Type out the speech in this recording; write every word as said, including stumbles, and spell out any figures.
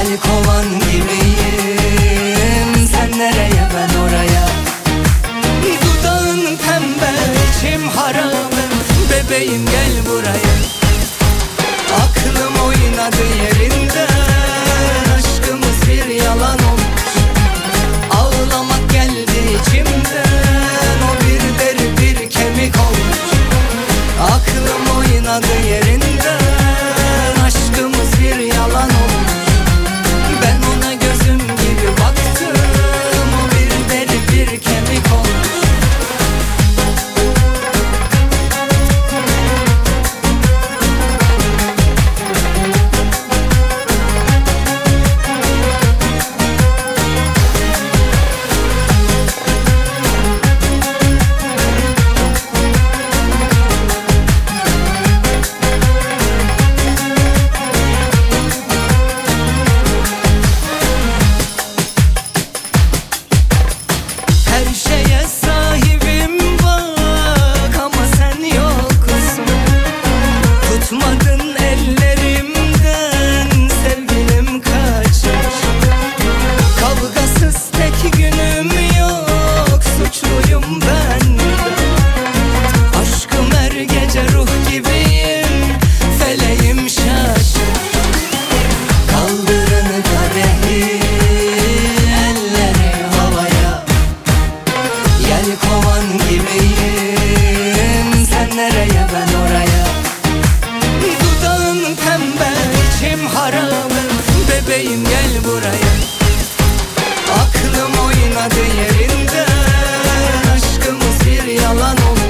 Yelkovan gibiyim, sen nereye ben oraya. Dudağın pembe, içim haramım, bebeğim gel buraya. Aklım oynadı yerinde, aşkımız bir yalan olmuş. Ağlamak geldi içimden, o bir deri bir kemik olmuş. Aklım oynadı yerinde, aşkımız bir yalan olmuş. Ben ona gözüm gibi baktım, o bir deri bir kemik olmuş. Her şeye sahibim bak ama sen yoksun. Tutmadın ellerimden, sevgilim kaçmış. Kavgasız tek günüm yok, suçluyum ben. Aşkım her gece ruh gibiyim, feleğim şaşır. Kaldırın kadehi, elleri havaya. Yelkovan gibiyim, sen nereye ben oraya. Dudağın pembe, içim haramım, bebeğim gel buraya. Aklım oynadı yerinde, aşkımız bir yalan olmuş.